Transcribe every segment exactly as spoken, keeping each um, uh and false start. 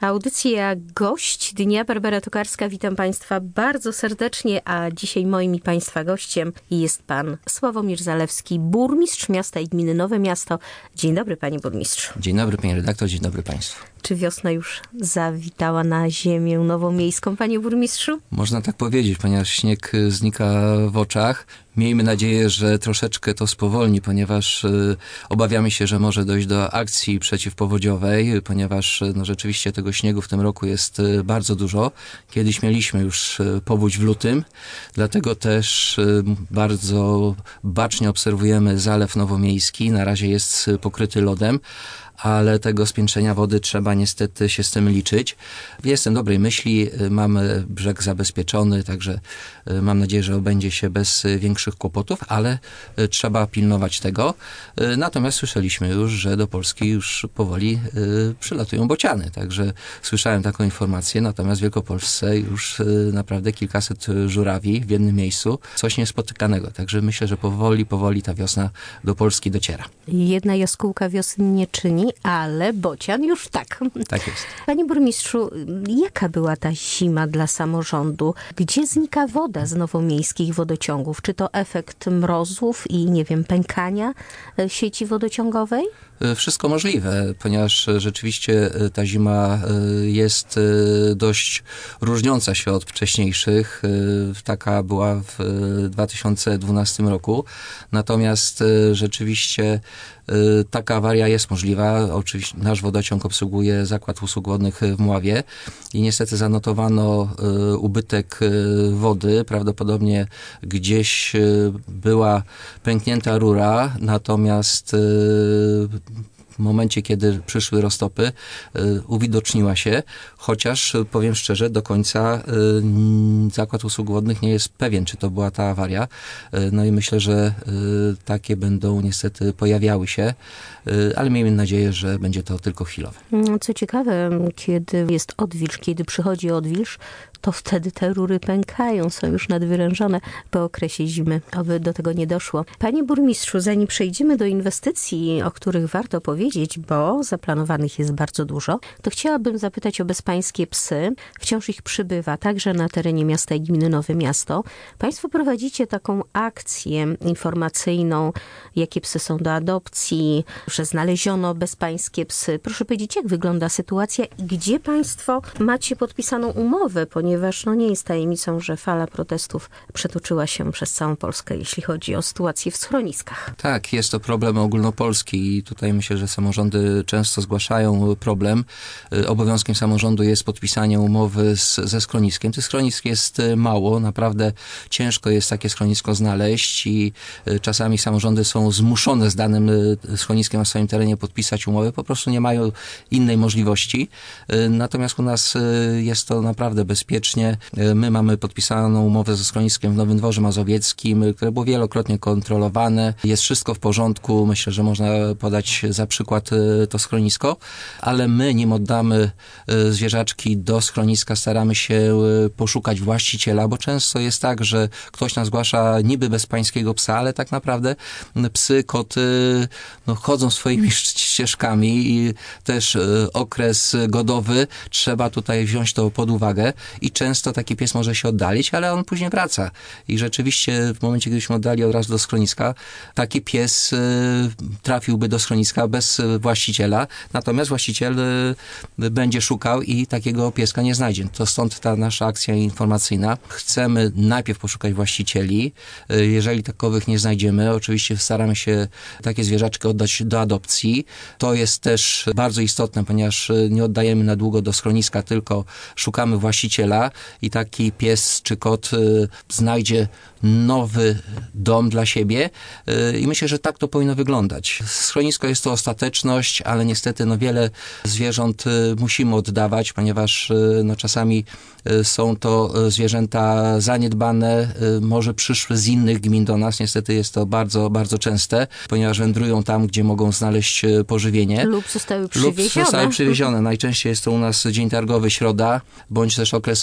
Audycja Gość Dnia. Barbara Tokarska, witam Państwa bardzo serdecznie, a dzisiaj moim i Państwa gościem jest Pan Sławomir Zalewski, burmistrz miasta i gminy Nowe Miasto. Dzień dobry, Panie Burmistrzu. Dzień dobry, Panie Redaktor, dzień dobry Państwu. Czy wiosna już zawitała na ziemię nowomiejską, Panie Burmistrzu? Można tak powiedzieć, ponieważ śnieg znika w oczach. Miejmy nadzieję, że troszeczkę to spowolni, ponieważ y, obawiamy się, że może dojść do akcji przeciwpowodziowej, ponieważ no, rzeczywiście tego śniegu w tym roku jest y, bardzo dużo. Kiedyś mieliśmy już y, powódź w lutym, dlatego też y, bardzo bacznie obserwujemy Zalew Nowomiejski. Na razie jest y, pokryty lodem, ale tego spiętrzenia wody trzeba niestety się z tym liczyć. Jestem dobrej myśli, mamy brzeg zabezpieczony, także mam nadzieję, że obędzie się bez większych kłopotów, ale trzeba pilnować tego. Natomiast słyszeliśmy już, że do Polski już powoli przylatują bociany, także słyszałem taką informację, natomiast w Wielkopolsce już naprawdę kilkaset żurawi w jednym miejscu, coś niespotykanego, także myślę, że powoli, powoli ta wiosna do Polski dociera. Jedna jaskółka wiosny nie czyni, ale bocian już tak. Tak jest. Panie burmistrzu, jaka była ta zima dla samorządu? Gdzie znika woda z nowomiejskich wodociągów? Czy to efekt mrozów i, nie wiem, pękania sieci wodociągowej? Wszystko możliwe, ponieważ rzeczywiście ta zima jest dość różniąca się od wcześniejszych. Taka była w dwa tysiące dwunastym roku. Natomiast rzeczywiście taka awaria jest możliwa. Oczywiście nasz wodociąg obsługuje Zakład Usług Wodnych w Mławie i niestety zanotowano ubytek wody. Prawdopodobnie gdzieś była pęknięta rura, natomiast w momencie, kiedy przyszły roztopy, y, uwidoczniła się, chociaż y, powiem szczerze, do końca y, Zakład Usług Wodnych nie jest pewien, czy to była ta awaria. Y, no i myślę, że y, takie będą niestety pojawiały się, y, ale miejmy nadzieję, że będzie to tylko chwilowe. Co ciekawe, kiedy jest odwilż, kiedy przychodzi odwilż, to wtedy te rury pękają, są już nadwyrężone po okresie zimy, aby do tego nie doszło. Panie burmistrzu, zanim przejdziemy do inwestycji, o których warto powiedzieć, bo zaplanowanych jest bardzo dużo, to chciałabym zapytać o bezpańskie psy. Wciąż ich przybywa, także na terenie miasta i gminy Nowe Miasto. Państwo prowadzicie taką akcję informacyjną, jakie psy są do adopcji, że znaleziono bezpańskie psy. Proszę powiedzieć, jak wygląda sytuacja i gdzie Państwo macie podpisaną umowę, ponieważ ponieważ no nie jest tajemnicą, że fala protestów przetoczyła się przez całą Polskę, jeśli chodzi o sytuację w schroniskach. Tak, jest to problem ogólnopolski i tutaj myślę, że samorządy często zgłaszają problem. Obowiązkiem samorządu jest podpisanie umowy z, ze schroniskiem. Tych schronisk jest mało, naprawdę ciężko jest takie schronisko znaleźć i czasami samorządy są zmuszone z danym schroniskiem na swoim terenie podpisać umowę, po prostu nie mają innej możliwości. Natomiast u nas jest to naprawdę bezpieczne. My mamy podpisaną umowę ze schroniskiem w Nowym Dworze Mazowieckim, które było wielokrotnie kontrolowane. Jest wszystko w porządku. Myślę, że można podać za przykład to schronisko, ale my, nim oddamy zwierzaczki do schroniska, staramy się poszukać właściciela, bo często jest tak, że ktoś nas zgłasza niby bezpańskiego psa, ale tak naprawdę psy, koty no, chodzą swoimi ścieżkami i też okres godowy trzeba tutaj wziąć to pod uwagę. I często taki pies może się oddalić, ale on później wraca. I rzeczywiście w momencie, gdybyśmy oddali od razu do schroniska, taki pies y, trafiłby do schroniska bez właściciela, natomiast właściciel y, będzie szukał i takiego pieska nie znajdzie. To stąd ta nasza akcja informacyjna. Chcemy najpierw poszukać właścicieli. Y, jeżeli takowych nie znajdziemy, oczywiście staramy się takie zwierzaczki oddać do adopcji. To jest też bardzo istotne, ponieważ nie oddajemy na długo do schroniska, tylko szukamy właściciela i taki pies czy kot y, znajdzie nowy dom dla siebie y, i myślę, że tak to powinno wyglądać. Schronisko jest to ostateczność, ale niestety no wiele zwierząt y, musimy oddawać, ponieważ y, no czasami y, są to zwierzęta zaniedbane, y, może przyszły z innych gmin do nas. Niestety jest to bardzo, bardzo częste, ponieważ wędrują tam, gdzie mogą znaleźć y, pożywienie. Lub zostały przywiezione. Lub zostały przywiezione. Najczęściej jest to u nas dzień targowy, środa, bądź też okres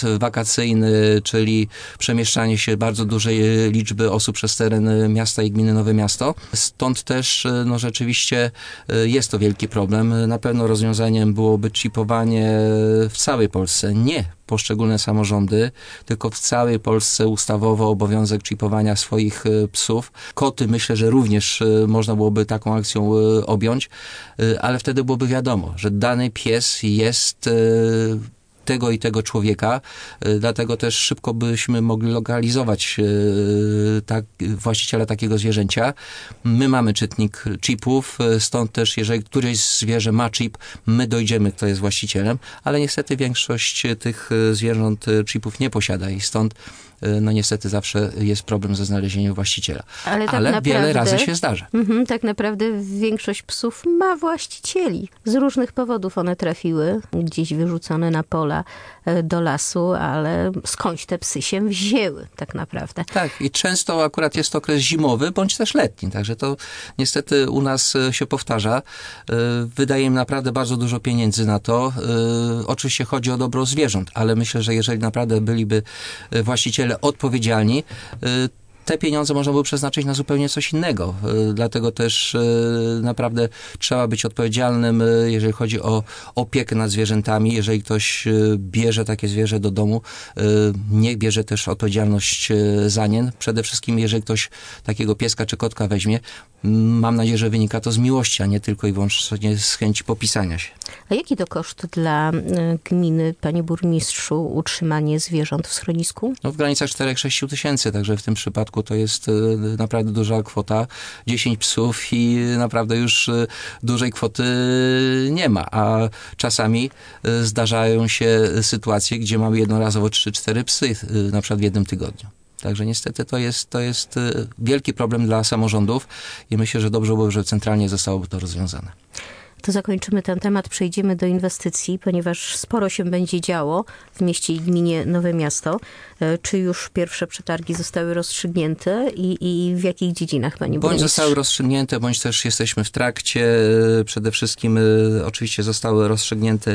czas wakacyjny, czyli przemieszczanie się bardzo dużej liczby osób przez teren miasta i gminy Nowe Miasto. Stąd też no rzeczywiście jest to wielki problem. Na pewno rozwiązaniem byłoby chipowanie w całej Polsce, nie poszczególne samorządy, tylko w całej Polsce ustawowo obowiązek chipowania swoich psów. Koty myślę, że również można byłoby taką akcją objąć, ale wtedy byłoby wiadomo, że dany pies jest tego i tego człowieka, dlatego też szybko byśmy mogli lokalizować tak, właściciela takiego zwierzęcia. My mamy czytnik chipów, stąd też jeżeli któreś zwierzę ma chip, my dojdziemy, kto jest właścicielem, ale niestety większość tych zwierząt chipów nie posiada i stąd no niestety zawsze jest problem ze znalezieniem właściciela. Ale, tak Ale naprawdę, wiele razy się zdarza. Mm, tak naprawdę większość psów ma właścicieli. Z różnych powodów one trafiły gdzieś wyrzucone na pola do lasu, ale skądś te psy się wzięły tak naprawdę. Tak i często akurat jest to okres zimowy, bądź też letni, także to niestety u nas się powtarza. Wydajemy naprawdę bardzo dużo pieniędzy na to. Oczywiście chodzi o dobro zwierząt, ale myślę, że jeżeli naprawdę byliby właściciele odpowiedzialni, te pieniądze można było przeznaczyć na zupełnie coś innego. Dlatego też naprawdę trzeba być odpowiedzialnym, jeżeli chodzi o opiekę nad zwierzętami. Jeżeli ktoś bierze takie zwierzę do domu, niech bierze też odpowiedzialność za nie. Przede wszystkim, jeżeli ktoś takiego pieska czy kotka weźmie, mam nadzieję, że wynika to z miłości, a nie tylko i wyłącznie z chęci popisania się. A jaki to koszt dla gminy, panie burmistrzu, utrzymanie zwierząt w schronisku? No w granicach cztery do sześciu tysięcy, także w tym przypadku to jest naprawdę duża kwota. dziesięć psów i naprawdę już dużej kwoty nie ma, a czasami zdarzają się sytuacje, gdzie mamy jednorazowo trzy cztery psy, na przykład w jednym tygodniu. Także niestety to jest, to jest wielki problem dla samorządów i myślę, że dobrze byłoby, że centralnie zostałoby to rozwiązane. To zakończymy ten temat, przejdziemy do inwestycji, ponieważ sporo się będzie działo w mieście i gminie Nowe Miasto. Czy już pierwsze przetargi zostały rozstrzygnięte i, i w jakich dziedzinach, panie burmistrzu? Bądź zostały rozstrzygnięte, bądź też jesteśmy w trakcie. Przede wszystkim oczywiście zostały rozstrzygnięte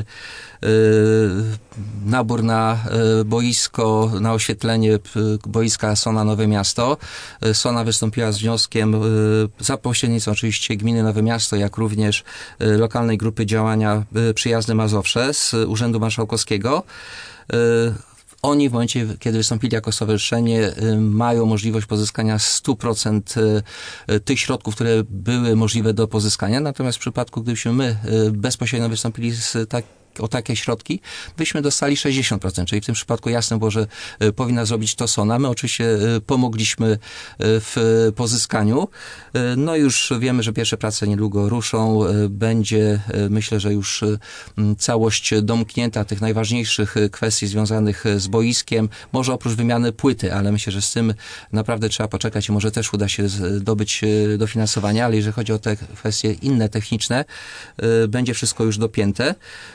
nabór na boisko, na oświetlenie boiska Sona Nowe Miasto. Sona wystąpiła z wnioskiem za pośrednictwem oczywiście gminy Nowe Miasto, jak również lokalnej grupy działania Przyjazne Mazowsze z Urzędu Marszałkowskiego. Oni w momencie, kiedy wystąpili jako stowarzyszenie, mają możliwość pozyskania stu procent tych środków, które były możliwe do pozyskania. Natomiast w przypadku, gdybyśmy my bezpośrednio wystąpili z tak o takie środki, byśmy dostali sześćdziesiąt procent, czyli w tym przypadku jasne było, że powinna zrobić to Sona. My oczywiście pomogliśmy w pozyskaniu. No już wiemy, że pierwsze prace niedługo ruszą. Będzie, myślę, że już całość domknięta tych najważniejszych kwestii związanych z boiskiem. Może oprócz wymiany płyty, ale myślę, że z tym naprawdę trzeba poczekać i może też uda się zdobyć dofinansowania, ale jeżeli chodzi o te kwestie inne, techniczne, będzie wszystko już dopięte.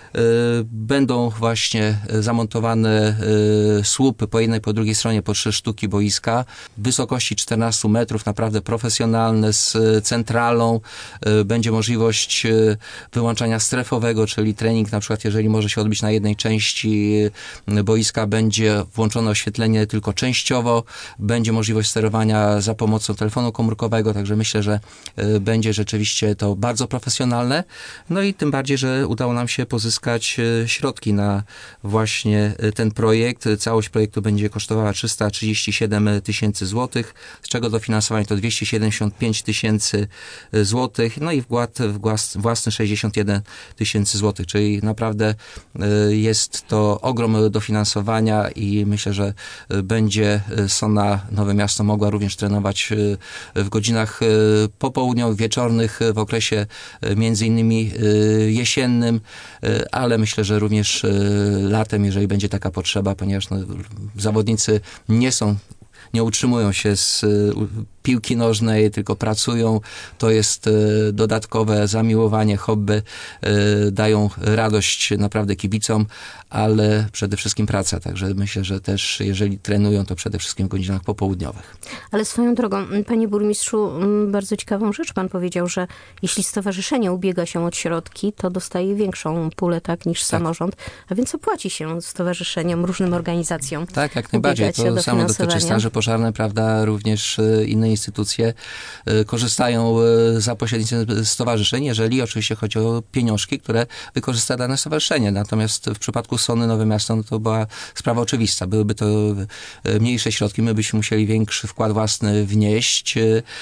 Będą właśnie zamontowane słupy po jednej, po drugiej stronie, po trzy sztuki boiska, w wysokości czternastu metrów, naprawdę profesjonalne, z centralą. Będzie możliwość wyłączania strefowego, czyli trening, na przykład jeżeli może się odbyć na jednej części boiska, będzie włączone oświetlenie tylko częściowo, będzie możliwość sterowania za pomocą telefonu komórkowego, także myślę, że będzie rzeczywiście to bardzo profesjonalne. No i tym bardziej, że udało nam się pozyskać środki na właśnie ten projekt. Całość projektu będzie kosztowała trzysta trzydzieści siedem tysięcy złotych, z czego dofinansowanie to dwieście siedemdziesiąt pięć tysięcy złotych, no i wkład własny sześćdziesiąt jeden tysięcy złotych, czyli naprawdę jest to ogrom dofinansowania i myślę, że będzie Sona Nowe Miasto mogła również trenować w godzinach popołudniowych, wieczornych, w okresie między innymi jesiennym, ale myślę, że również latem, jeżeli będzie taka potrzeba, ponieważ no, zawodnicy nie są, nie utrzymują się z piłki nożnej, tylko pracują. To jest dodatkowe zamiłowanie, hobby, dają radość naprawdę kibicom, ale przede wszystkim praca. Także myślę, że też jeżeli trenują, to przede wszystkim w godzinach popołudniowych. Ale swoją drogą, panie burmistrzu, bardzo ciekawą rzecz pan powiedział, że jeśli stowarzyszenie ubiega się o środki, to dostaje większą pulę tak niż samorząd, a więc opłaci się stowarzyszeniom, różnym organizacjom. Tak, jak najbardziej. To samo dotyczy straży pożarnej, prawda, również inne instytucje korzystają za pośrednictwem stowarzyszeń, jeżeli oczywiście chodzi o pieniążki, które wykorzysta dane stowarzyszenie. Natomiast w przypadku Sony Nowe Miasto, no to była sprawa oczywista. Byłyby to mniejsze środki, my byśmy musieli większy wkład własny wnieść.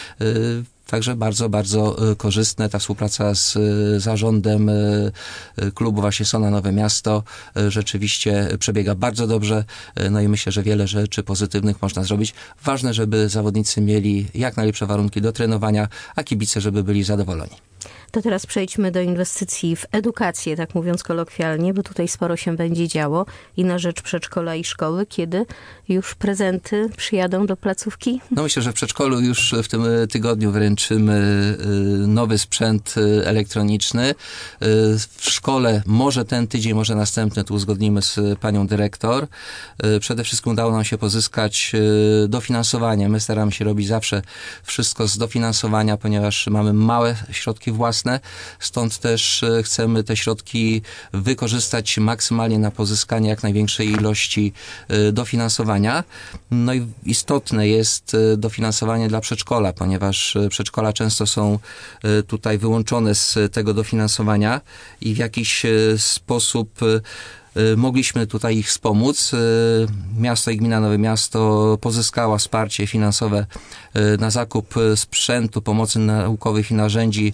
Także bardzo, bardzo korzystne ta współpraca z zarządem klubu właśnie Sona Nowe Miasto rzeczywiście przebiega bardzo dobrze. No i myślę, że wiele rzeczy pozytywnych można zrobić. Ważne, żeby zawodnicy mieli jak najlepsze warunki do trenowania, a kibice, żeby byli zadowoleni. To teraz przejdźmy do inwestycji w edukację, tak mówiąc kolokwialnie, bo tutaj sporo się będzie działo i na rzecz przedszkola i szkoły, kiedy już prezenty przyjadą do placówki? No myślę, że w przedszkolu już w tym tygodniu wręczymy nowy sprzęt elektroniczny. W szkole może ten tydzień, może następny, tu uzgodnimy z panią dyrektor. Przede wszystkim udało nam się pozyskać dofinansowanie. My staramy się robić zawsze wszystko z dofinansowania, ponieważ mamy małe środki własne. Stąd też chcemy te środki wykorzystać maksymalnie na pozyskanie jak największej ilości dofinansowania. No i istotne jest dofinansowanie dla przedszkola, ponieważ przedszkola często są tutaj wyłączone z tego dofinansowania i w jakiś sposób mogliśmy tutaj ich wspomóc. Miasto i Gmina Nowe Miasto pozyskała wsparcie finansowe na zakup sprzętu, pomocy naukowych i narzędzi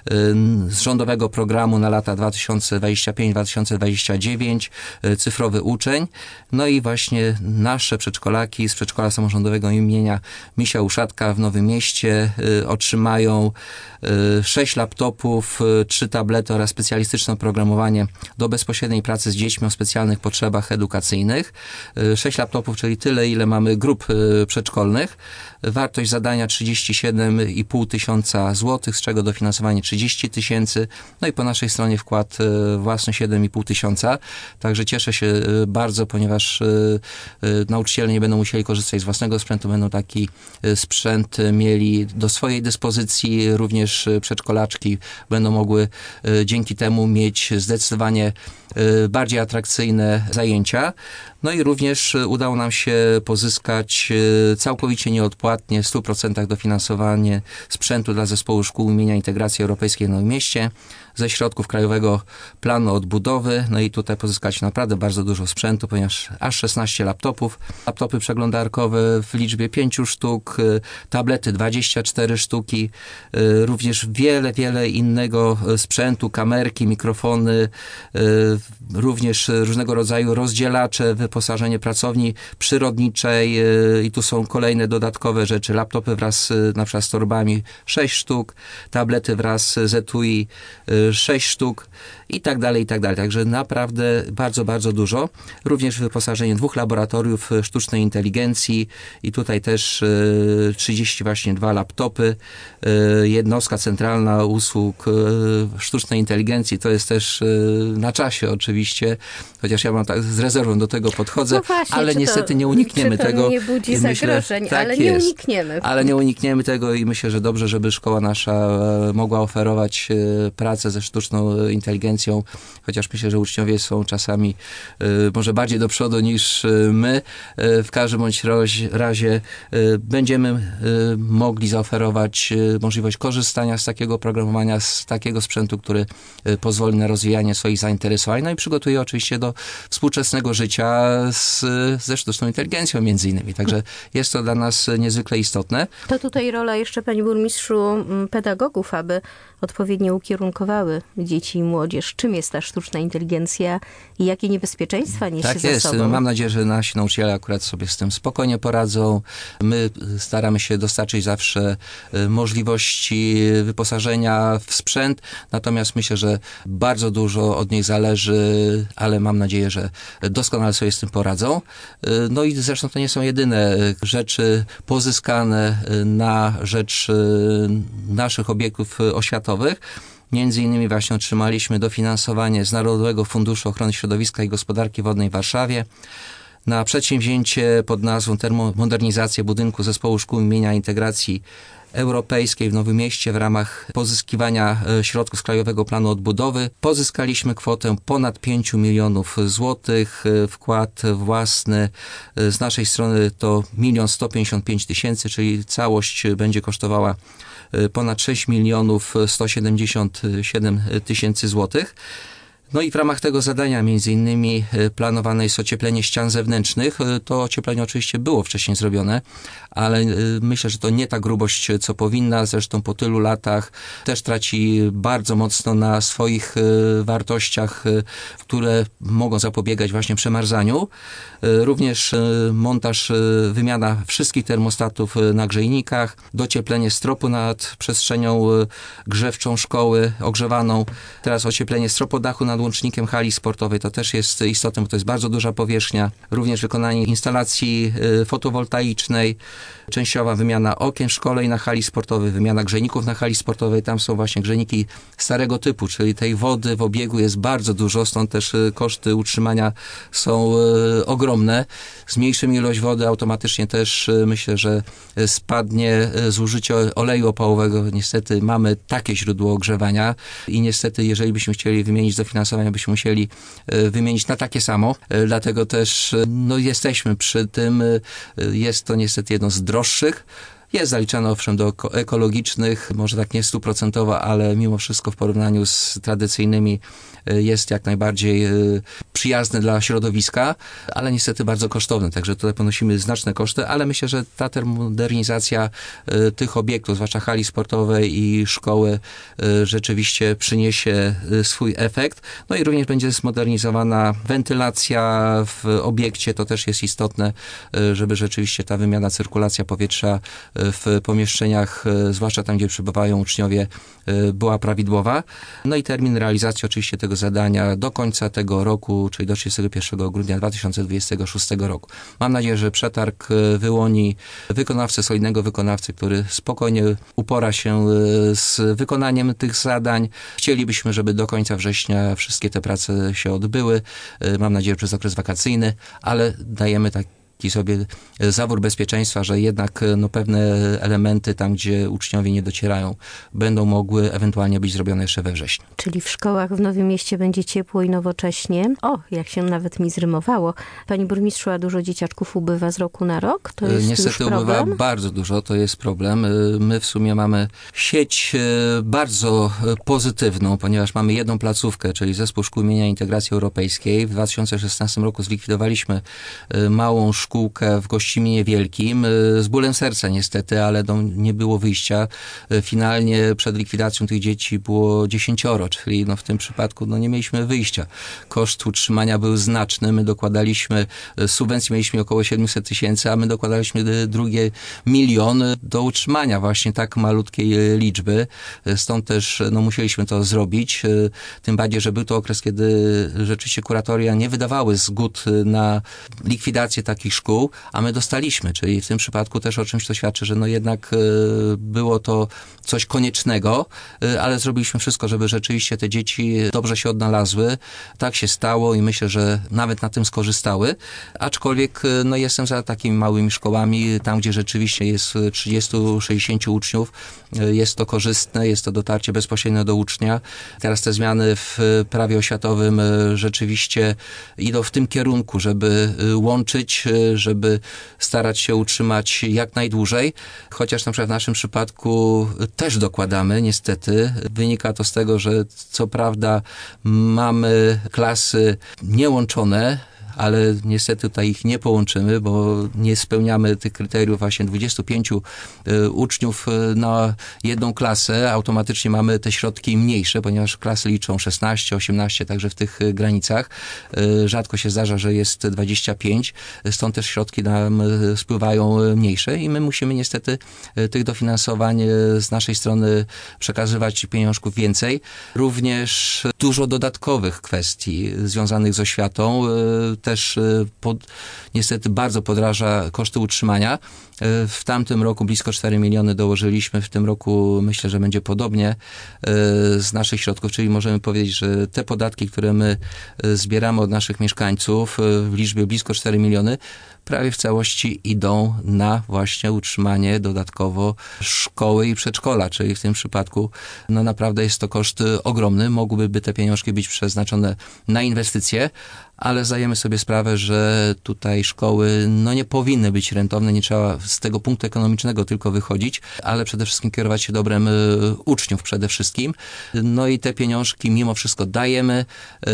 z rządowego programu na lata dwa tysiące dwudziesty piąty do dwa tysiące dwudziestego dziewiątego, Cyfrowy Uczeń. No i właśnie nasze przedszkolaki z przedszkola samorządowego imienia Misia Uszatka w Nowym Mieście otrzymają sześć laptopów, trzy tablety oraz specjalistyczne oprogramowanie do bezpośredniej pracy z dziećmi o specjalnych potrzebach edukacyjnych. Sześć laptopów, czyli tyle, ile mamy grup przedszkolnych. Wartość zadania trzydzieści siedem i pół tysiąca złotych, z czego dofinansowanie trzydzieści tysięcy. No i po naszej stronie wkład własny siedem i pół tysiąca. Także cieszę się bardzo, ponieważ nauczyciele nie będą musieli korzystać z własnego sprzętu, będą taki sprzęt mieli do swojej dyspozycji. Również przedszkolaczki będą mogły dzięki temu mieć zdecydowanie bardziej atrakcyjne zajęcia. No i również udało nam się pozyskać całkowicie nieodpłatnie w stu procentach dofinansowanie sprzętu dla zespołu szkół imienia Integracji Europejskiej w Nowym Mieście ze środków Krajowego Planu Odbudowy. No i tutaj pozyskać naprawdę bardzo dużo sprzętu, ponieważ aż szesnaście laptopów, laptopy przeglądarkowe w liczbie pięciu sztuk, tablety dwadzieścia cztery sztuki, również wiele, wiele innego sprzętu, kamerki, mikrofony, również różnego rodzaju rozdzielacze, wyposażenie pracowni przyrodniczej i tu są kolejne dodatkowe rzeczy, laptopy wraz na przykład z torbami sześć sztuk, tablety wraz z etui sześć sztuk i tak dalej, i tak dalej. Także naprawdę bardzo, bardzo dużo. Również wyposażenie dwóch laboratoriów sztucznej inteligencji i tutaj też trzydzieści właśnie dwa laptopy, jednostka centralna usług sztucznej inteligencji. To jest też na czasie oczywiście, chociaż ja mam tak z rezerwą do tego podchodzę, no właśnie, ale niestety nie unikniemy czy to tego. nie budzi zagrożeń, tak ale nie jest. unikniemy. Ale nie unikniemy tego i myślę, że dobrze, żeby szkoła nasza mogła oferować pracę ze sztuczną inteligencją, chociaż myślę, że uczniowie są czasami może bardziej do przodu niż my. W każdym bądź razie będziemy mogli zaoferować możliwość korzystania z takiego oprogramowania, z takiego sprzętu, który pozwoli na rozwijanie swoich zainteresowań, no i przygotuje oczywiście do współczesnego życia z, ze sztuczną inteligencją między innymi. Także jest to dla nas niezwykle istotne. To tutaj rola jeszcze, panie burmistrzu, pedagogów, aby odpowiednio ukierunkowały edukowały dzieci i młodzież. Czym jest ta sztuczna inteligencja i jakie niebezpieczeństwa niesie tak za jest. sobą? Mam nadzieję, że nasi nauczyciele akurat sobie z tym spokojnie poradzą. My staramy się dostarczyć zawsze możliwości wyposażenia w sprzęt, natomiast myślę, że bardzo dużo od nich zależy, ale mam nadzieję, że doskonale sobie z tym poradzą. No i zresztą to nie są jedyne rzeczy pozyskane na rzecz naszych obiektów oświatowych. Między innymi właśnie otrzymaliśmy dofinansowanie z Narodowego Funduszu Ochrony Środowiska i Gospodarki Wodnej w Warszawie na przedsięwzięcie pod nazwą Termomodernizacja budynku Zespołu Szkół imienia Integracji Europejskiej w Nowym Mieście w ramach pozyskiwania środków z Krajowego Planu Odbudowy. Pozyskaliśmy kwotę ponad pięć milionów złotych. Wkład własny z naszej strony to milion sto pięćdziesiąt pięć tysięcy, czyli całość będzie kosztowała ponad sześć milionów sto siedemdziesiąt siedem tysięcy złotych. No i w ramach tego zadania między innymi planowane jest ocieplenie ścian zewnętrznych. To ocieplenie oczywiście było wcześniej zrobione, ale myślę, że to nie ta grubość, co powinna. Zresztą po tylu latach też traci bardzo mocno na swoich wartościach, które mogą zapobiegać właśnie przemarzaniu. Również montaż, wymiana wszystkich termostatów na grzejnikach, docieplenie stropu nad przestrzenią grzewczą szkoły ogrzewaną. Teraz ocieplenie stropodachu nad łącznikiem hali sportowej, to też jest istotne, bo to jest bardzo duża powierzchnia. Również wykonanie instalacji fotowoltaicznej, częściowa wymiana okien w szkole i na hali sportowej, wymiana grzejników na hali sportowej. Tam są właśnie grzejniki starego typu, czyli tej wody w obiegu jest bardzo dużo, stąd też koszty utrzymania są ogromne. Zmniejszymy ilość wody, automatycznie też myślę, że spadnie zużycie oleju opałowego. Niestety mamy takie źródło ogrzewania i niestety, jeżeli byśmy chcieli wymienić dofinansowanie, byśmy musieli wymienić na takie samo. Dlatego też no, jesteśmy przy tym. Jest to niestety jedno z droższych. Jest zaliczane owszem do ekologicznych, może tak nie stuprocentowo, ale mimo wszystko w porównaniu z tradycyjnymi jest jak najbardziej przyjazne dla środowiska, ale niestety bardzo kosztowne. Także tutaj ponosimy znaczne koszty, ale myślę, że ta termomodernizacja tych obiektów, zwłaszcza hali sportowej i szkoły, rzeczywiście przyniesie swój efekt. No i również będzie zmodernizowana wentylacja w obiekcie. To też jest istotne, żeby rzeczywiście ta wymiana, cyrkulacja powietrza w pomieszczeniach, zwłaszcza tam, gdzie przebywają uczniowie, była prawidłowa. No i termin realizacji oczywiście tego zadania do końca tego roku, czyli do trzydziestego pierwszego grudnia dwa tysiące dwudziestego szóstego roku. Mam nadzieję, że przetarg wyłoni wykonawcę, solidnego wykonawcę, który spokojnie upora się z wykonaniem tych zadań. Chcielibyśmy, żeby do końca września wszystkie te prace się odbyły. Mam nadzieję, że przez okres wakacyjny, ale dajemy tak sobie zawór bezpieczeństwa, że jednak no, pewne elementy tam, gdzie uczniowie nie docierają, będą mogły ewentualnie być zrobione jeszcze we wrześniu. Czyli w szkołach w Nowym Mieście będzie ciepło i nowocześnie. O, jak się nawet mi zrymowało. Pani burmistrzu, a dużo dzieciaczków ubywa z roku na rok? To jest Niestety już problem? ubywa bardzo dużo, to jest problem. My w sumie mamy sieć bardzo pozytywną, ponieważ mamy jedną placówkę, czyli Zespół Szkół imienia Integracji Europejskiej. W dwa tysiące szesnastym roku zlikwidowaliśmy małą szkółkę w Gościminie Wielkim. Z bólem serca niestety, ale no, nie było wyjścia. Finalnie przed likwidacją tych dzieci było dziesięcioro, czyli no, w tym przypadku no, nie mieliśmy wyjścia. Koszt utrzymania był znaczny. My dokładaliśmy, subwencji mieliśmy około siedemset tysięcy, a my dokładaliśmy drugie milion do utrzymania właśnie tak malutkiej liczby. Stąd też no, musieliśmy to zrobić. Tym bardziej, że był to okres, kiedy rzeczywiście kuratoria nie wydawały zgód na likwidację takich szkół, a my dostaliśmy, czyli w tym przypadku też o czymś to świadczy, że no jednak było to coś koniecznego, ale zrobiliśmy wszystko, żeby rzeczywiście te dzieci dobrze się odnalazły. Tak się stało i myślę, że nawet na tym skorzystały, aczkolwiek no jestem za takimi małymi szkołami, tam gdzie rzeczywiście jest trzydziestu sześćdziesięciu uczniów, jest to korzystne, jest to dotarcie bezpośrednio do ucznia. Teraz te zmiany w prawie oświatowym rzeczywiście idą w tym kierunku, żeby łączyć, żeby starać się utrzymać jak najdłużej, chociaż na przykład w naszym przypadku też dokładamy, niestety. Wynika to z tego, że co prawda mamy klasy niełączone, ale niestety tutaj ich nie połączymy, bo nie spełniamy tych kryteriów właśnie dwudziestu pięciu uczniów na jedną klasę. Automatycznie mamy te środki mniejsze, ponieważ klasy liczą szesnaście, osiemnaście, także w tych granicach. Rzadko się zdarza, że jest dwadzieścia pięć, stąd też środki nam spływają mniejsze i my musimy niestety tych dofinansowań z naszej strony przekazywać pieniążków więcej. Również dużo dodatkowych kwestii związanych z oświatą też pod, niestety bardzo podraża koszty utrzymania. W tamtym roku blisko cztery miliony dołożyliśmy, w tym roku myślę, że będzie podobnie z naszych środków, czyli możemy powiedzieć, że te podatki, które my zbieramy od naszych mieszkańców w liczbie blisko cztery miliony, prawie w całości idą na właśnie utrzymanie dodatkowo szkoły i przedszkola, czyli w tym przypadku no naprawdę jest to koszt ogromny. Mogłyby te pieniążki być przeznaczone na inwestycje, ale zdajemy sobie sprawę, że tutaj szkoły no nie powinny być rentowne, nie trzeba z tego punktu ekonomicznego tylko wychodzić, ale przede wszystkim kierować się dobrem uczniów przede wszystkim. No i te pieniążki mimo wszystko dajemy,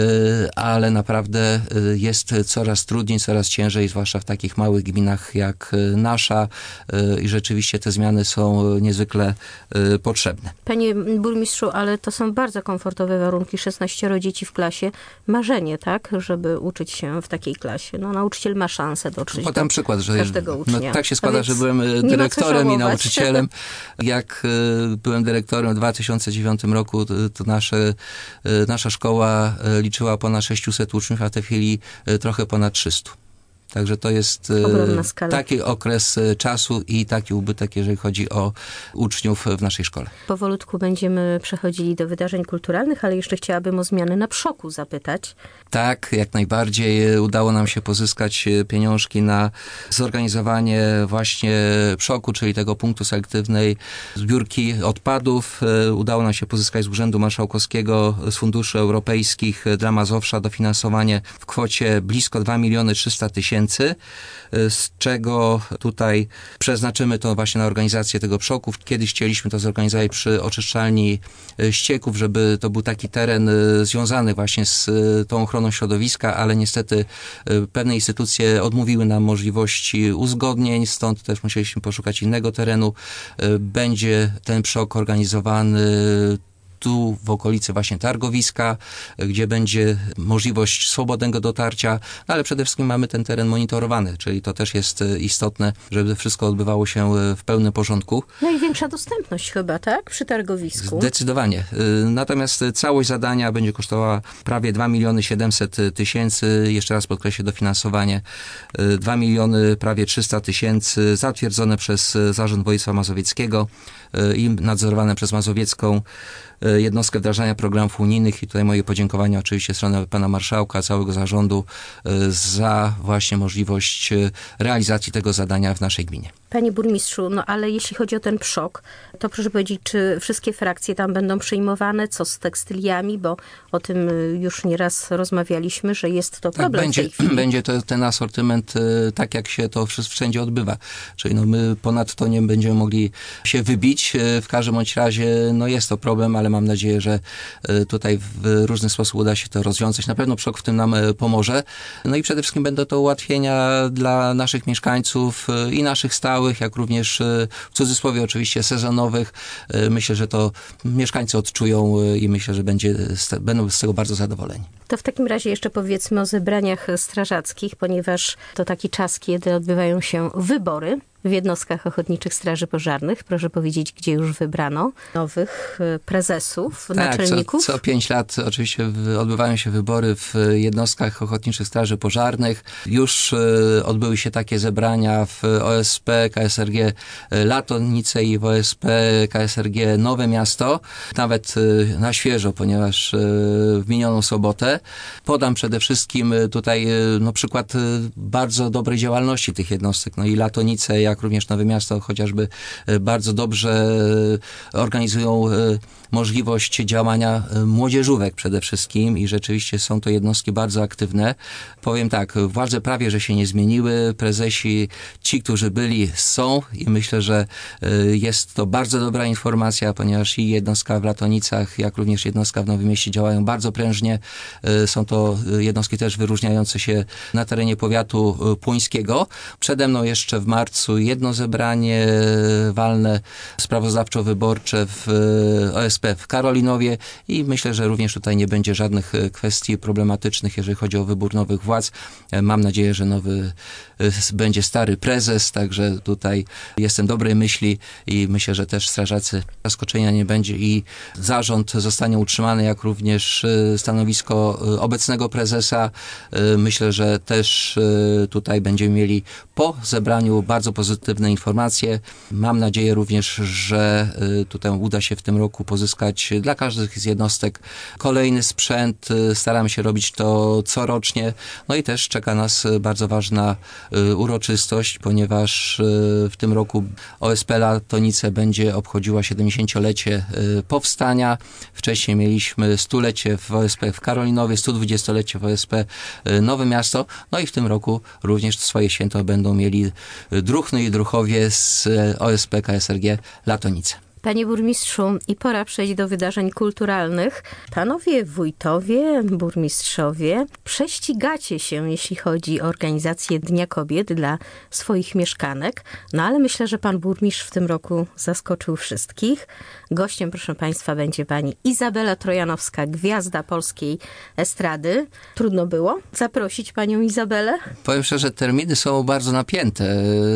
ale naprawdę jest coraz trudniej, coraz ciężej, zwłaszcza w takich małych gminach jak nasza i rzeczywiście te zmiany są niezwykle potrzebne. Panie burmistrzu, ale to są bardzo komfortowe warunki, szesnaścioro dzieci w klasie. Marzenie, tak, żeby uczyć się w takiej klasie. No, nauczyciel ma szansę dotrzeć Podam do przykład, że każdego ucznia. No, tak się składa, że byłem dyrektorem i nauczycielem. Jak byłem dyrektorem w dwa tysiące dziewiątym roku, to nasze, nasza szkoła liczyła ponad sześciuset uczniów, a w tej chwili trochę ponad trzystu. Także to jest taki okres czasu i taki ubytek, jeżeli chodzi o uczniów w naszej szkole. Powolutku będziemy przechodzili do wydarzeń kulturalnych, ale jeszcze chciałabym o zmiany na Przoku zapytać. Tak, jak najbardziej. Udało nam się pozyskać pieniążki na zorganizowanie właśnie Przoku, czyli tego punktu selektywnej zbiórki odpadów. Udało nam się pozyskać z Urzędu Marszałkowskiego, z funduszy europejskich dla Mazowsza dofinansowanie w kwocie blisko dwa miliony trzysta tysięcy, z czego tutaj przeznaczymy to właśnie na organizację tego Przoku. Kiedyś chcieliśmy to zorganizować przy oczyszczalni ścieków, żeby to był taki teren związany właśnie z tą ochroną środowiska, ale niestety pewne instytucje odmówiły nam możliwości uzgodnień, stąd też musieliśmy poszukać innego terenu. Będzie ten Przok organizowany tu w okolicy właśnie targowiska, gdzie będzie możliwość swobodnego dotarcia, no ale przede wszystkim mamy ten teren monitorowany, czyli to też jest istotne, żeby wszystko odbywało się w pełnym porządku. Największa dostępność chyba, tak? Przy targowisku. Zdecydowanie. Natomiast całość zadania będzie kosztowała prawie dwa miliony siedemset tysięcy, jeszcze raz podkreślę dofinansowanie, dwa miliony prawie trzysta tysięcy, zatwierdzone przez Zarząd Województwa Mazowieckiego i nadzorowane przez Mazowiecką jednostkę wdrażania programów unijnych i tutaj moje podziękowania oczywiście strony pana marszałka, całego zarządu za właśnie możliwość realizacji tego zadania w naszej gminie. Panie burmistrzu, no ale jeśli chodzi o ten Przok, to proszę powiedzieć, czy wszystkie frakcje tam będą przyjmowane, co z tekstyliami, bo o tym już nieraz rozmawialiśmy, że jest to problem tak, będzie, w tej chwili. Będzie to ten asortyment tak, jak się to wszędzie odbywa. Czyli no my ponadto nie będziemy mogli się wybić. W każdym bądź razie no jest to problem, ale mam nadzieję, że tutaj w różny sposób uda się to rozwiązać. Na pewno Przok w tym nam pomoże. No i przede wszystkim będą to ułatwienia dla naszych mieszkańców i naszych stałych, jak również w cudzysłowie oczywiście sezonowych. Myślę, że to mieszkańcy odczują i myślę, że będzie, będą z tego bardzo zadowoleni. To w takim razie jeszcze powiedzmy o zebraniach strażackich, ponieważ to taki czas, kiedy odbywają się wybory w jednostkach ochotniczych straży pożarnych. Proszę powiedzieć, gdzie już wybrano nowych prezesów, tak, naczelników? Co, co pięć lat oczywiście odbywają się wybory w jednostkach ochotniczych straży pożarnych. Już odbyły się takie zebrania w O S P, K S R G Latonice i w O S P, K S R G Nowe Miasto. Nawet na świeżo, ponieważ w minioną sobotę. Podam przede wszystkim tutaj no, przykład bardzo dobrej działalności tych jednostek. No i Latonice, jak również Nowe Miasto chociażby bardzo dobrze organizują możliwość działania młodzieżówek przede wszystkim i rzeczywiście są to jednostki bardzo aktywne. Powiem tak, władze prawie, że się nie zmieniły, prezesi, ci, którzy byli, są i myślę, że jest to bardzo dobra informacja, ponieważ i jednostka w Latonicach, jak również jednostka w Nowym Mieście działają bardzo prężnie. Są to jednostki też wyróżniające się na terenie powiatu puńskiego. Przede mną jeszcze w marcu jedno zebranie walne sprawozdawczo-wyborcze w O S P w Karolinowie i myślę, że również tutaj nie będzie żadnych kwestii problematycznych, jeżeli chodzi o wybór nowych władz. Mam nadzieję, że nowy będzie stary prezes, także tutaj jestem dobrej myśli i myślę, że też strażacy zaskoczenia nie będzie i zarząd zostanie utrzymany, jak również stanowisko obecnego prezesa. Myślę, że też tutaj będziemy mieli po zebraniu bardzo pozytywne informacje. Mam nadzieję również, że tutaj uda się w tym roku pozyskać dla każdych z jednostek kolejny sprzęt. Staramy się robić to corocznie. No i też czeka nas bardzo ważna uroczystość, ponieważ w tym roku O S P Latonice będzie obchodziła siedemdziesięciolecie powstania. Wcześniej mieliśmy stulecie w O S P w Karolinowie, stodwudziestolecie w O S P Nowe Miasto. No i w tym roku również swoje święto będą mieli Druhny i Druhowie z O S P K S R G Latonice. Panie burmistrzu, i pora przejść do wydarzeń kulturalnych. Panowie wójtowie, burmistrzowie, prześcigacie się, jeśli chodzi o organizację Dnia Kobiet dla swoich mieszkanek. No ale myślę, że pan burmistrz w tym roku zaskoczył wszystkich. Gościem, proszę państwa, będzie pani Izabela Trojanowska, gwiazda polskiej estrady. Trudno było zaprosić panią Izabelę? Powiem szczerze, terminy są bardzo napięte.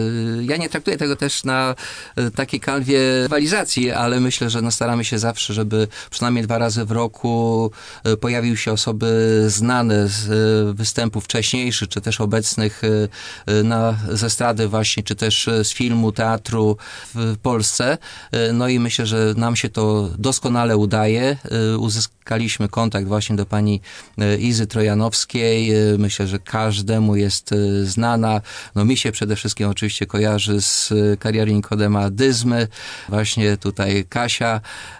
Ja nie traktuję tego też na takiej kanwie rywalizacji, ale myślę, że no staramy się zawsze, żeby przynajmniej dwa razy w roku pojawiły się osoby znane z występów wcześniejszych, czy też obecnych na, ze estrady właśnie, czy też z filmu, teatru w Polsce. No i myślę, że nam się to doskonale udaje. Uzyskaliśmy kontakt właśnie do pani Izy Trojanowskiej. Myślę, że każdemu jest znana. No mi się przede wszystkim oczywiście kojarzy z kariery Nikodema Dyzmy. Właśnie tutaj Kasia.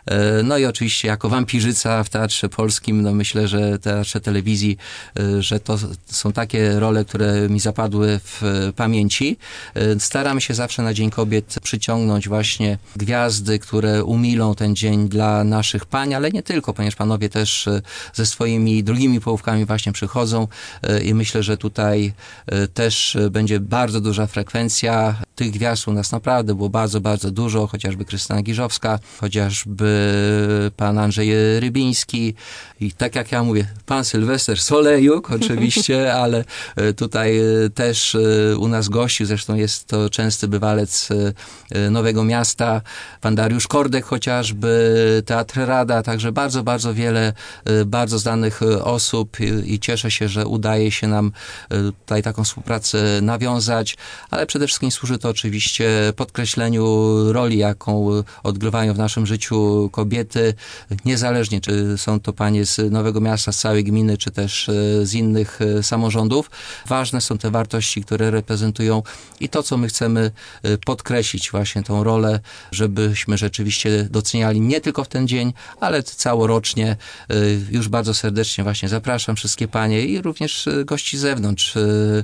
No i oczywiście jako wampirzyca w Teatrze Polskim, no myślę, że Teatrze Telewizji, że to są takie role, które mi zapadły w pamięci. Staramy się zawsze na Dzień Kobiet przyciągnąć właśnie gwiazdy, które umilą ten dzień dla naszych pań, ale nie tylko, ponieważ panowie też ze swoimi drugimi połówkami właśnie przychodzą i myślę, że tutaj też będzie bardzo duża frekwencja. Tych gwiazd u nas naprawdę było bardzo, bardzo dużo, chociażby Krystyna Giżowska, chociażby pan Andrzej Rybiński i tak jak ja mówię, pan Sylwester Solejuk oczywiście, ale tutaj też u nas gościł, zresztą jest to częsty bywalec Nowego Miasta, pan Dariusz Kordek chociażby, Teatr Rada, także bardzo, bardzo wiele bardzo znanych osób i cieszę się, że udaje się nam tutaj taką współpracę nawiązać, ale przede wszystkim służy to oczywiście podkreśleniu roli, jaką odgrywają w naszym życiu kobiety, niezależnie czy są to panie z Nowego Miasta, z całej gminy, czy też z innych samorządów. Ważne są te wartości, które reprezentują i to, co my chcemy podkreślić, właśnie tą rolę, żebyśmy rzeczywiście doceniali nie tylko w ten dzień, ale całorocznie. Już bardzo serdecznie właśnie zapraszam wszystkie panie i również gości z zewnątrz.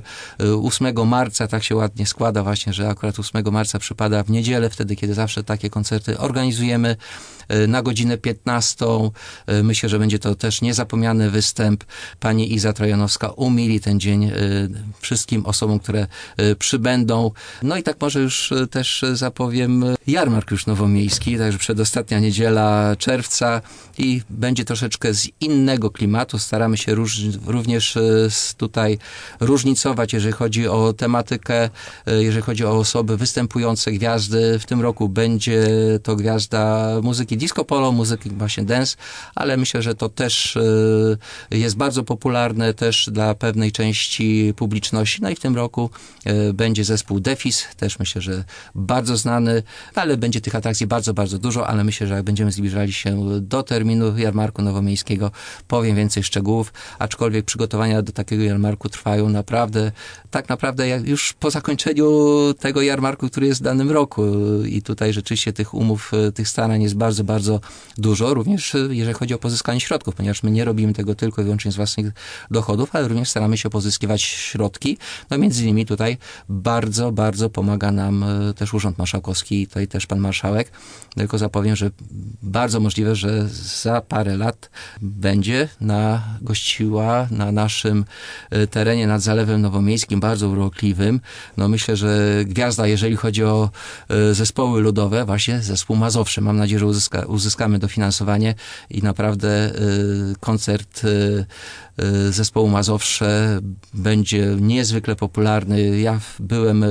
ósmego marca tak się ładnie składa właśnie, że akurat ósmego marca przypada w niedzielę, wtedy kiedy zawsze takie koncerty organizujemy na godzinę piętnastą. Myślę, że będzie to też niezapomniany występ. Pani Iza Trojanowska umili ten dzień wszystkim osobom, które przybędą. No i tak może już też zapowiem jarmark już nowomiejski, także przedostatnia niedziela czerwca i będzie troszeczkę z innego klimatu. Staramy się róż, również tutaj różnicować, jeżeli chodzi o tematykę, jeżeli chodzi o osoby występujące, gwiazdy. W tym roku będzie to gwiazda muzyki disco polo, muzyki właśnie dance, ale myślę, że to też jest bardzo popularne też dla pewnej części publiczności. No i w tym roku będzie zespół Defis, też myślę, że bardzo znany, ale będzie tych atrakcji bardzo, bardzo dużo, ale myślę, że jak będziemy zbliżali się do terminu jarmarku nowomiejskiego, powiem więcej szczegółów, aczkolwiek przygotowania do takiego jarmarku trwają naprawdę, tak naprawdę jak już po zakończeniu tego tego jarmarku, który jest w danym roku. I tutaj rzeczywiście tych umów, tych starań jest bardzo, bardzo dużo. Również jeżeli chodzi o pozyskanie środków, ponieważ my nie robimy tego tylko i wyłącznie z własnych dochodów, ale również staramy się pozyskiwać środki. No między innymi tutaj bardzo, bardzo pomaga nam też Urząd Marszałkowski, tutaj też pan marszałek. Tylko zapowiem, że bardzo możliwe, że za parę lat będzie na gościła na naszym terenie nad Zalewem Nowomiejskim, bardzo urokliwym. No myślę, że gwiazda, jeżeli chodzi o zespoły ludowe, właśnie zespół Mazowszy. Mam nadzieję, że uzyska, uzyskamy dofinansowanie i naprawdę koncert zespołu Mazowsze będzie niezwykle popularny. Ja byłem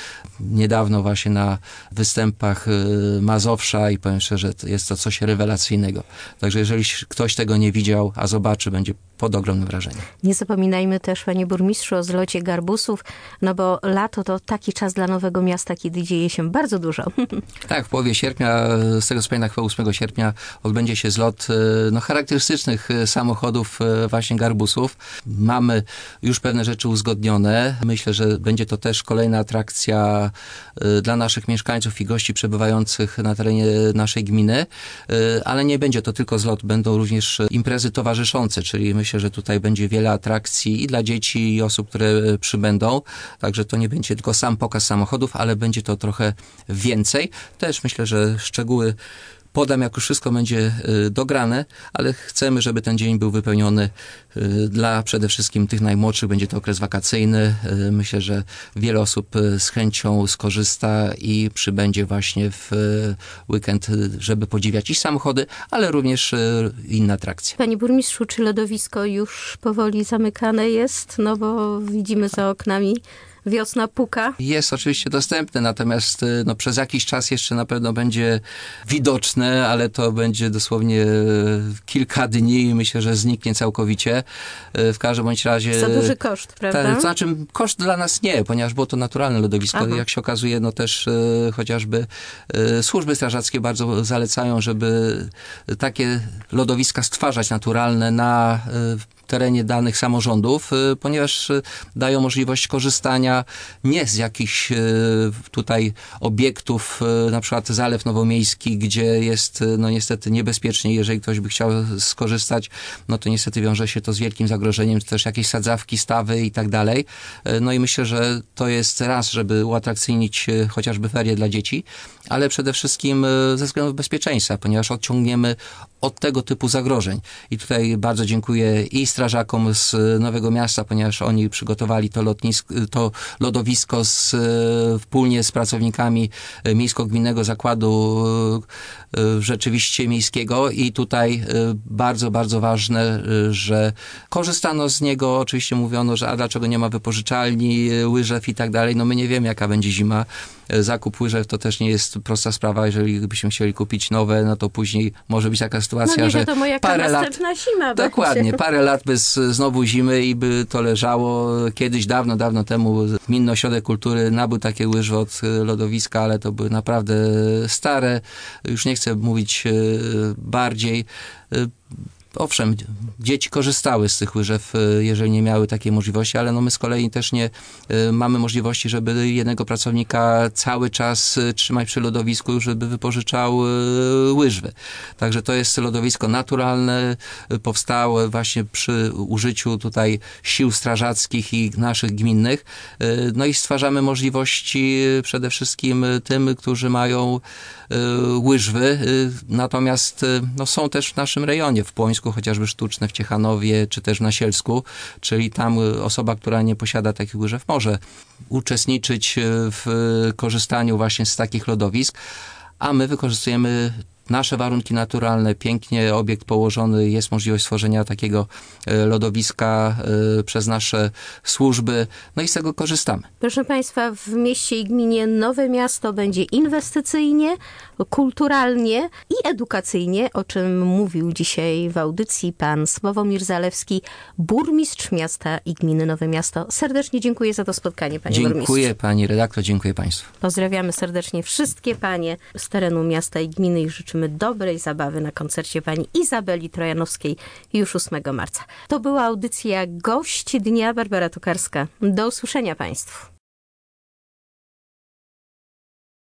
niedawno właśnie na występach Mazowsza i powiem szczerze, jest to coś rewelacyjnego. Także jeżeli ktoś tego nie widział, a zobaczy, będzie pod ogromnym wrażeniem. Nie zapominajmy też, panie burmistrzu, o zlocie garbusów, no bo lato to taki czas dla Nowego Miasta, kiedy dzieje się bardzo dużo. Tak, w połowie sierpnia, z tego co pamiętam, chyba ósmego sierpnia odbędzie się zlot no, charakterystycznych samochodów właśnie garbusów. Mamy już pewne rzeczy uzgodnione. Myślę, że będzie to też kolejna atrakcja dla naszych mieszkańców i gości przebywających na terenie naszej gminy, ale nie będzie to tylko zlot, będą również imprezy towarzyszące, czyli myślę, że tutaj będzie wiele atrakcji i dla dzieci, i osób, które przybędą. Także to nie będzie tylko sam pokaz samochodów, ale będzie to trochę więcej. Też myślę, że szczegóły podam, jak już wszystko będzie dograne, ale chcemy, żeby ten dzień był wypełniony dla przede wszystkim tych najmłodszych. Będzie to okres wakacyjny. Myślę, że wiele osób z chęcią skorzysta i przybędzie właśnie w weekend, żeby podziwiać i samochody, ale również inne atrakcje. Panie burmistrzu, czy lodowisko już powoli zamykane jest? No bo widzimy za oknami wiosna puka. Jest oczywiście dostępne, natomiast no, przez jakiś czas jeszcze na pewno będzie widoczne, ale to będzie dosłownie kilka dni i myślę, że zniknie całkowicie. W każdym bądź razie... Za duży koszt, prawda? Ta, to znaczy koszt dla nas nie, ponieważ było to naturalne lodowisko. Aha. Jak się okazuje, no też e, chociażby e, służby strażackie bardzo zalecają, żeby takie lodowiska stwarzać naturalne na e, terenie danych samorządów, ponieważ dają możliwość korzystania nie z jakichś tutaj obiektów, na przykład Zalew Nowomiejski, gdzie jest no niestety niebezpiecznie, jeżeli ktoś by chciał skorzystać, no to niestety wiąże się to z wielkim zagrożeniem, też jakieś sadzawki, stawy i tak dalej. No i myślę, że to jest raz, żeby uatrakcyjnić chociażby ferie dla dzieci, ale przede wszystkim ze względów bezpieczeństwa, ponieważ odciągniemy od tego typu zagrożeń. I tutaj bardzo dziękuję i strażakom z Nowego Miasta, ponieważ oni przygotowali to, lotnisko, to lodowisko z, wspólnie z pracownikami Miejsko-Gminnego Zakładu rzeczywiście miejskiego i tutaj bardzo, bardzo ważne, że korzystano z niego. Oczywiście mówiono, że a dlaczego nie ma wypożyczalni, łyżew i tak dalej. No my nie wiemy, jaka będzie zima. Zakup łyżew to też nie jest prosta sprawa. Jeżeli byśmy chcieli kupić nowe, no to później może być taka sytuacja, no nie że wiadomo, jaka parę następna lat, zima dokładnie, będzie. parę lat bez znowu zimy i by to leżało. Kiedyś, dawno, dawno temu Gminny Ośrodek Kultury nabył takie łyżwy od lodowiska, ale to były naprawdę stare. Już nie chcę mówić bardziej. Owszem, dzieci korzystały z tych łyżew, jeżeli nie miały takiej możliwości, ale no my z kolei też nie mamy możliwości, żeby jednego pracownika cały czas trzymać przy lodowisku, żeby wypożyczał łyżwy. Także to jest lodowisko naturalne, powstałe właśnie przy użyciu tutaj sił strażackich i naszych gminnych. No i stwarzamy możliwości przede wszystkim tym, którzy mają łyżwy, natomiast no, są też w naszym rejonie, w Płońsku, chociażby sztuczne w Ciechanowie, czy też w Nasielsku, czyli tam osoba, która nie posiada takich łyżew, może uczestniczyć w korzystaniu właśnie z takich lodowisk, a my wykorzystujemy nasze warunki naturalne, pięknie obiekt położony, jest możliwość stworzenia takiego lodowiska przez nasze służby, no i z tego korzystamy. Proszę Państwa, w mieście i gminie Nowe Miasto będzie inwestycyjnie, kulturalnie i edukacyjnie, o czym mówił dzisiaj w audycji pan Sławomir Zalewski, burmistrz miasta i gminy Nowe Miasto. Serdecznie dziękuję za to spotkanie, panie dziękuję, burmistrzu. Dziękuję pani redaktor, dziękuję państwu. Pozdrawiamy serdecznie wszystkie panie z terenu miasta i gminy i życzymy dobrej zabawy na koncercie pani Izabeli Trojanowskiej już ósmego marca. To była audycja Gość Dnia, Barbara Tokarska. Do usłyszenia państwu.